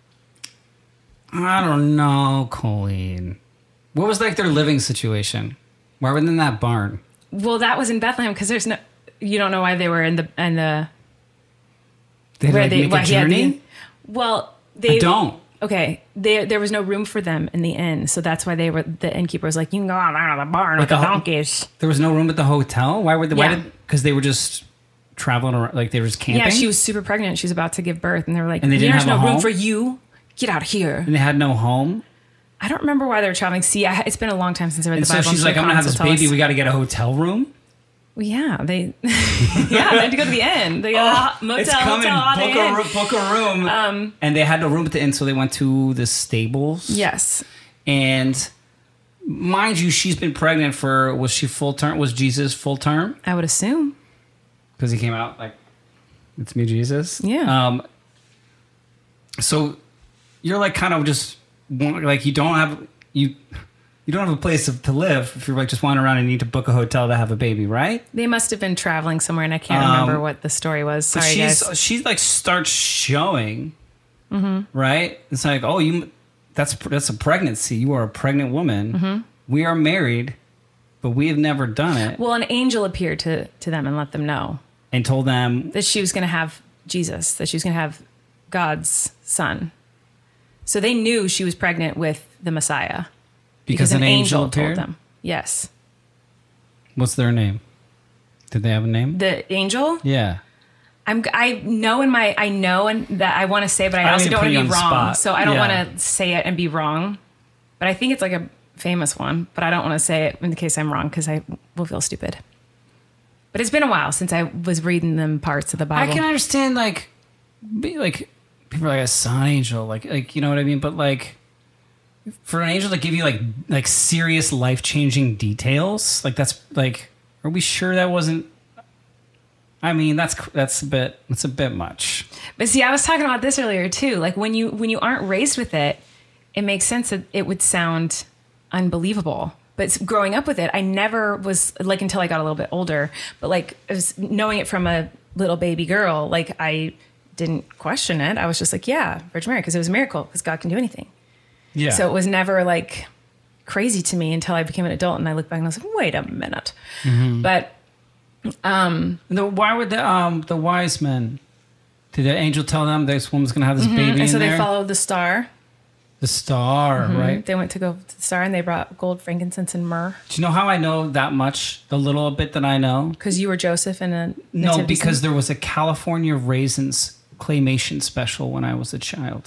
I don't know, Colleen. What was like their living situation? Why were they in that barn? Well, that was in Bethlehem because there's no. You don't know why they were in the in the. They had to where like, they make why a he had journey? the- well, they I don't. Okay, there there was no room for them in the inn, so that's why they were. The innkeeper was like, "You can go out there to the barn with the the ho- donkeys." There was no room at the hotel? Why were they? Why Yeah. did? Because they were just traveling around, like they were just camping? Yeah, she was super pregnant. She was about to give birth, and they were like, And they didn't "There's have no a room home? for you. Get out of here." And they had no home? I don't remember why they were traveling. See, I, it's been a long time since I read And the so Bible. she's sure like, I'm going to have Collins this will tell baby. us. We got to get a hotel room? Well, yeah, they, yeah, they had to go to the inn. They got a motel, It's coming. hotel, Holiday Book a, Inn. ro- book a room. Um, and they had no room at the inn, so they went to the stables. Yes. And mind you, she's been pregnant for, was she full term? Was Jesus full term? I would assume. Because he came out like, it's me, Jesus. Yeah. Um. So you're like kind of just, like you don't have, you... You don't have a place to live if you're like just wandering around and you need to book a hotel to have a baby, right? They must have been traveling somewhere, and I can't Um, remember what the story was. But Sorry, she's guys. she like starts showing, mm-hmm. right? It's like, oh, you that's that's a pregnancy. You are a pregnant woman. Mm-hmm. We are married, but we have never done it. Well, an angel appeared to, to them and let them know And told them that she was going to have Jesus, that she was going to have God's son. So they knew she was pregnant with the Messiah. because, an, angel, appeared. told them. Yes. What's their name? Did they have a name? The angel? Yeah. I'm, I know in my, I know and that I want to say, but I, I don't also mean to don't put want you to on be the wrong. spot. So I don't Yeah. want to say it and be wrong. But I think it's like a famous one, but I don't want to say it in case I'm wrong because I will feel stupid. But it's been a while since I was reading them parts of the Bible. I can understand like, be, like people are like a sun angel, like like you know what I mean. But like, for an angel to give you like like serious life changing details, like that's like, are we sure that wasn't? I mean, that's that's a bit that's a bit much. But see, I was talking about this earlier too. Like when you when you aren't raised with it, it makes sense that it would sound unbelievable. But growing up with it, I never was like until I got a little bit older. But like it was knowing it from a little baby girl, like I didn't question it. I was just like, yeah, Virgin Mary, because it was a miracle, because God can do anything. Yeah. So it was never like crazy to me until I became an adult and I look back and I was like, wait a minute. Mm-hmm. But um, the, why would the um the wise men? Did the angel tell them this woman's going to have this mm-hmm. baby? And in so there? they followed the star. The star, Mm-hmm. right? They went to go to the star and they brought gold, frankincense, and myrrh. Do you know how I know that much? The little bit that I know. Because you were Joseph in a No, nativity because scene? there was a California Raisins claymation special when I was a child.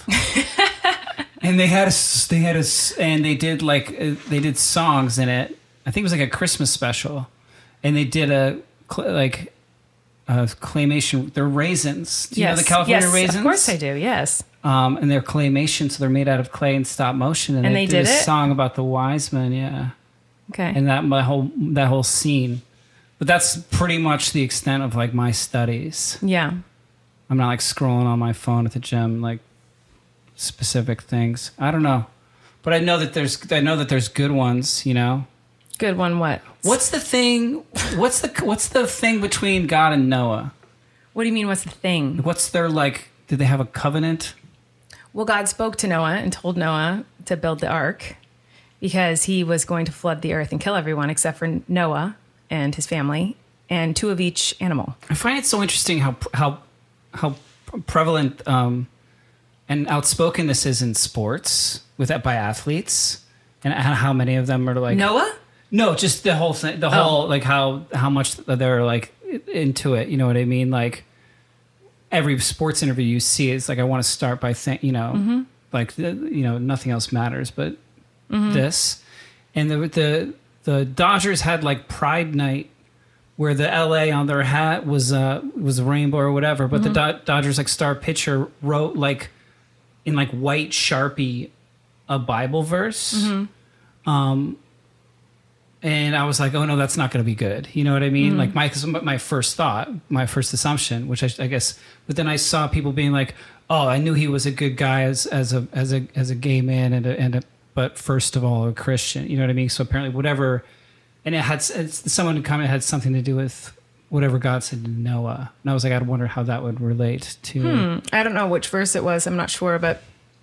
And they had a, they had a, and they did like, uh, they did songs in it. I think it was like a Christmas special. And they did a, cl- like, a claymation. They're raisins. Do you yes. know the California yes, raisins? Of course I do, yes. Um, and they're claymation, so they're made out of clay and stop motion. And, And they, they did, did a it? song about the wise men, yeah. Okay. And that my whole, that whole scene. But that's pretty much the extent of like my studies. yeah. I'm not like scrolling on my phone at the gym, like specific things. I don't know, but I know that there's I know that there's good ones. You know, Good one, what? what's the thing? What's the what's the thing between God and Noah? What do you mean, what's the thing? What's their like? Did they have a covenant? Well, God spoke to Noah and told Noah to build the ark because he was going to flood the earth and kill everyone except for Noah and his family and two of each animal. I find it so interesting how how how prevalent um, and outspoken this is in sports with by athletes, and how many of them are like Noah? No, just the whole thing, the Oh. whole, like how, how much they're like into it. You know what I mean? Like every sports interview you see is like, I want to start by saying, you know, mm-hmm. like, the, you know, nothing else matters, but mm-hmm. this. And the, the, the Dodgers had like Pride Night where the L A on their hat was, uh, was a rainbow or whatever. But mm-hmm. the Do- Dodgers like star pitcher wrote like in like white Sharpie, a Bible verse. Mm-hmm. Um, And I was like, oh, no, that's not going to be good. You know what I mean? Mm. Like my my first thought, my first assumption, which I, I guess, but then I saw people being like, oh, I knew he was a good guy as as a as a as a gay man and a, and a, but first of all, a Christian. You know what I mean? So apparently whatever, and it had, it's, someone commented had something to do with whatever God said to Noah. And I was like, I'd wonder how that would relate to. Hmm. I don't know which verse it was. I'm not sure, but.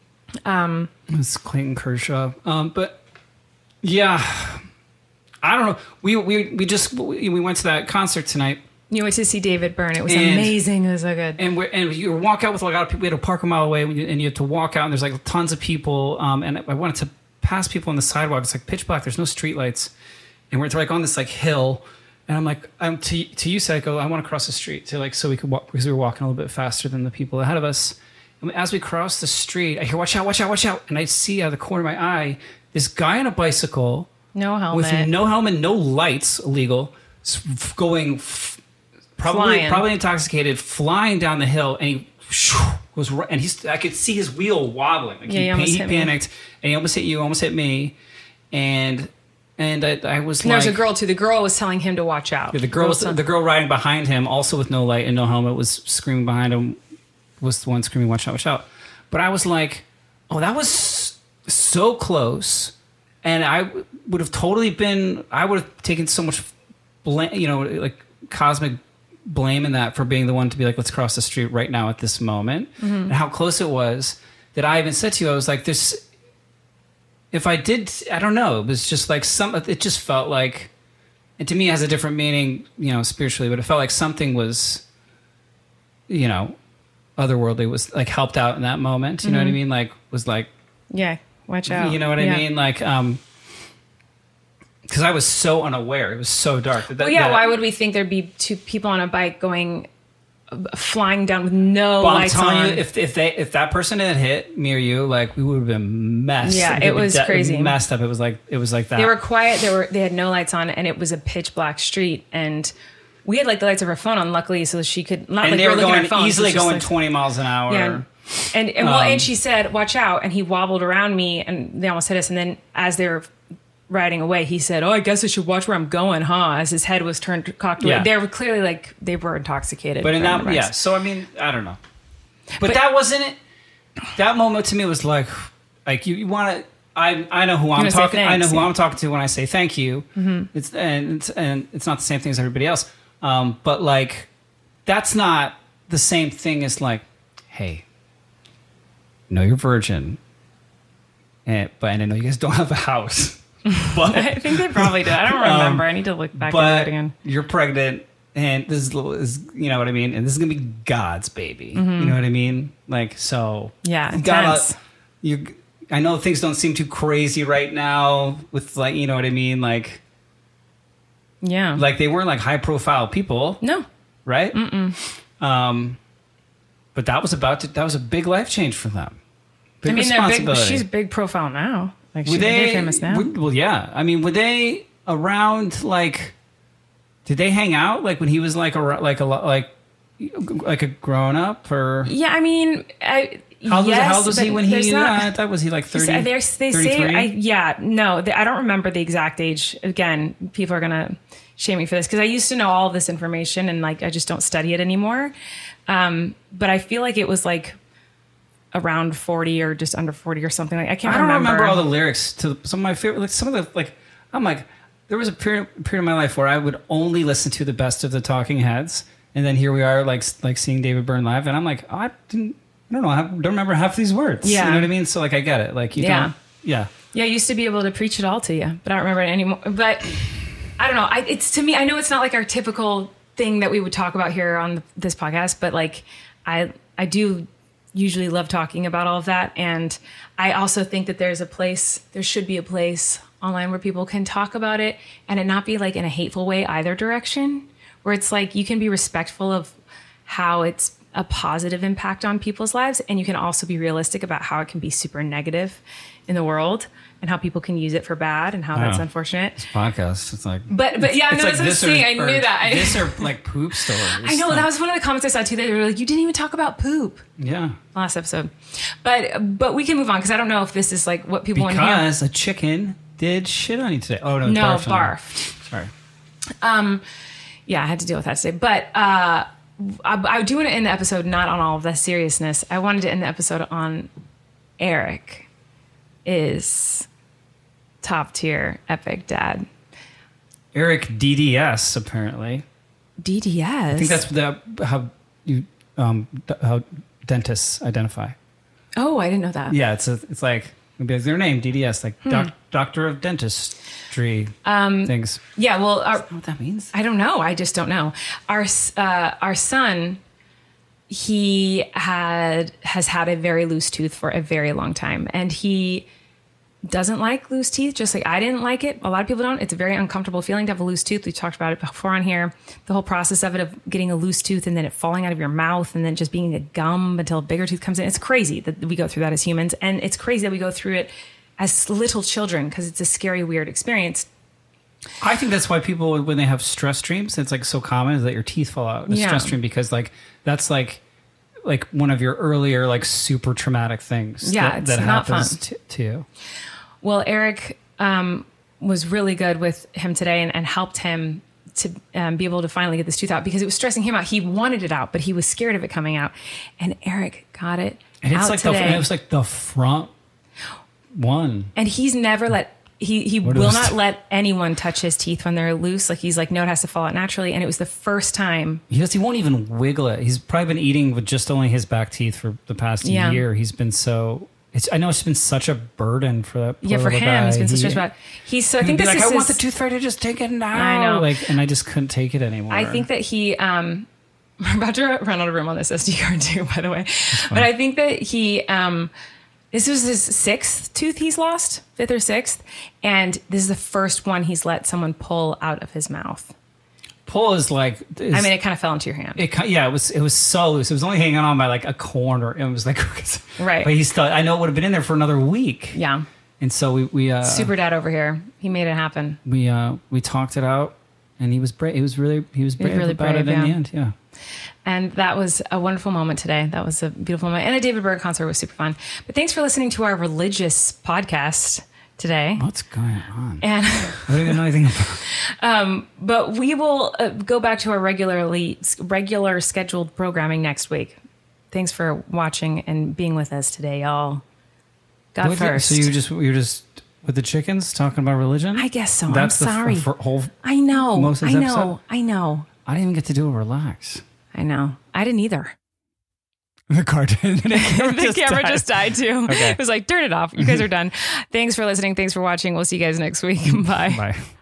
Um, it's Clayton Kershaw. Um, but yeah. I don't know. We we we just we went to that concert tonight. You went to see David Byrne. It was And- amazing. It was so good. And we and you walk out with a lot of people. We had to park a mile away, and you, and you have to walk out, and there's like tons of people. Um, and I wanted to pass people on the sidewalk. It's like pitch black. There's no street lights, and we're like on this like hill. And I'm like, I'm to to you, said I go, I want to cross the street to like so we could walk because we were walking a little bit faster than the people ahead of us. And as we cross the street, I hear, watch out, watch out, watch out, and I see out of the corner of my eye this guy on a bicycle. No helmet. With no helmet, no lights, illegal, s- f- going f- probably Flying. probably intoxicated, flying down the hill, and he shoo, was right, and he's I could see his wheel wobbling. Like Yeah, he he, almost he hit me. panicked, and he almost hit you, almost hit me, and and I, I was And like, there was a girl too. The girl was telling him to watch out. yeah, the girl was, was the girl riding behind him, also with no light and no helmet, was screaming behind him, was the one screaming, "Watch out, watch out!" But I was like, oh, that was so close. And I would have totally been, I would have taken so much blame, you know, like cosmic blame in that for being the one to be like, let's cross the street right now at this moment. Mm-hmm. And how close it was that I even said to you, I was like, this, if I did, I don't know, it was just like some, it just felt like, and to me it has a different meaning, you know, spiritually, but it felt like something was, you know, otherworldly, was like helped out in that moment. You mm-hmm. know what I mean? Like, was like, Yeah. Watch out. you know what I Yeah. mean? Like, um, because I was so unaware. It was so dark. That, Well, yeah. that- Why would we think there'd be two people on a bike going, uh, flying down with no Well, I'm lights telling on? you, if if they if that person had hit me or you, like we would have been messed. Yeah, We'd it be was de- crazy. messed up. It was like it was like that. They were quiet. They were. They had no lights on, and it was a pitch black street. And we had like the lights of her phone on, luckily, so she could not and like they we were were looking at going our phones, easily it's just going like- twenty miles an hour. Yeah. And and well, Um, and she said, "Watch out!" And he wobbled around me, and they almost hit us. And then, as they were riding away, he said, "Oh, I guess I should watch where I'm going, huh?" As his head was turned cocked away. Yeah. They were clearly like they were intoxicated. But in from that, the yeah. rest. So I mean, I don't know. But, But- that wasn't it. That moment to me was like, like you, you want to. I I know who I'm wanna say talking. I know thanks, who yeah. I'm talking to when I say thank you. Mm-hmm. It's and it's and it's not the same thing as everybody else. Um, but like, that's not the same thing as like, hey, know you're virgin, and but and I know you guys don't have a house. But I think they probably did. I don't remember. I need to look back at but it again. you're pregnant, and this is, is you know what I mean, and this is gonna be God's baby. You know what I mean? Like so. Yeah, you gotta intense. you. I know things don't seem too crazy right now with like you know what I mean, like Yeah. like they weren't like high profile people, no. right? Mm-mm. Um, but that was about to that was a big life change for them. Big I mean, they're big. responsibility. She's big profile now. Like Were she's they very famous now. were- well, yeah. I mean, were they around? Like, did they hang out? Like when he was like a like a lo- like like a grown up or yeah, I mean, I, how old was, yes, how old was he but when there's he? not- uh, I thought was he like thirty? They, they say, thirty-three? I, yeah, no, they, I don't remember the exact age. Again, people are gonna shame me for this because I used to know all this information and like I just don't study it anymore. Um, but I feel like it was like around forty or just under forty or something. Like I can't I don't remember. remember all the lyrics to some of my favorite. Like some of the like, I'm like, there was a period period of my life where I would only listen to the best of the Talking Heads, and then here we are, like like seeing David Byrne live, and I'm like, oh, I didn't, I don't know, I don't remember half these words. Yeah. You know what I mean? So like, I get it. Like you Yeah. don't, yeah. Yeah, I used to be able to preach it all to you, but I don't remember it anymore. But I don't know. I, it's to me, I know it's not like our typical thing that we would talk about here on the, this podcast, but like I, I do usually love talking about all of that. And I also think that there's a place, there should be a place online where people can talk about it and it not be like in a hateful way either direction, where it's like you can be respectful of how it's a positive impact on people's lives. And you can also be realistic about how it can be super negative in the world and how people can use it for bad and how that's Wow. unfortunate. Podcast. It's like, But, but yeah, it's no, like that's what I'm this saying. or- I knew or that. I, This are like poop stories. I know. Like, That was one of the comments I saw too. They were like, you didn't even talk about poop yeah. last episode. But, but we can move on because I don't know if this is like what people want to hear. Because a chicken did shit on you today. Oh no, it No, barfed on you. barfed. Sorry. Yeah, I had to deal with that today. But uh, I, I do want to end the episode not on all of the seriousness. I wanted to end the episode on Eric is top tier epic dad. Eric D D S apparently. D D S. I think that's the, how you um d- how dentists identify. Oh, I didn't know that. Yeah, it's a, it's like it'd be like their name D D S, like doc, doctor of dentistry um, things. Yeah. Well, our, You know what that means? I don't know. I just don't know. Our uh, our son, he had has had a very loose tooth for a very long time, and he doesn't like loose teeth, just like I didn't like it. A lot of people don't. It's a very uncomfortable feeling to have a loose tooth. We talked about it before on here. The whole process of it, of getting a loose tooth and then it falling out of your mouth and then just being a gum until a bigger tooth comes in. It's crazy that we go through that as humans, and it's crazy that we go through it as little children because it's a scary, weird experience. I think that's why people, when they have stress dreams, it's like so common is that your teeth fall out in a Yeah. stress dream, because like that's like like one of your earlier like super traumatic things. Yeah, that, it's that not happens fun. To, to you. Well, Eric um, was really good with him today and, and helped him to um, be able to finally get this tooth out because it was stressing him out. He wanted it out, but he was scared of it coming out. And Eric got it And it's out like the, today. and it was like the front one. and he's never let he he What will is- not let anyone touch his teeth when they're loose. Like he's like, no, it has to fall out naturally. And it was the first time. He does. He won't even wiggle it. He's probably been eating with just only his back teeth for the past Yeah. year. He's been so. It's. I know it's been such a burden for that. Poor Yeah, for little him, guy. he's been so He- stressed about it. He's so I he'd think be this like, is I want the his- tooth fairy to just take it now. I know. Like, and I just couldn't take it anymore. I think that he, um, we're about to run out of room on this S D card too, by the way. But I think that he, um, this was his sixth tooth he's lost, fifth or sixth. And this is the first one he's let someone pull out of his mouth. pull is like. Is, I mean, it kind of fell into your hand. It ki- yeah, it was it was so loose. It was only hanging on by like a corner. It was like Right. But he still. I know it would have been in there for another week. Yeah. And so we we uh, Super dad over here. He made it happen. we uh we talked it out, and he was brave. He was really he was brave really about brave, it in yeah. the end. Yeah. And that was a wonderful moment today. That was a beautiful moment. And a David Byrne concert was super fun. But thanks for listening to our religious podcast today. What's going on? And I don't even know anything about um, but we will uh, go back to our regularly regular scheduled programming next week. Thanks for watching and being with us today, y'all. God what, first. So you just you're just with the chickens talking about religion? I guess so. That's I'm the sorry. F- f- whole I know. most of I this know. episode? I know. I didn't even get to do a relax. I know. I didn't either. The cartoon. The camera, the just, camera died. just died too. Okay. It was like, turn it off. You guys are done. Thanks for listening. Thanks for watching. We'll see you guys next week. Bye. Bye.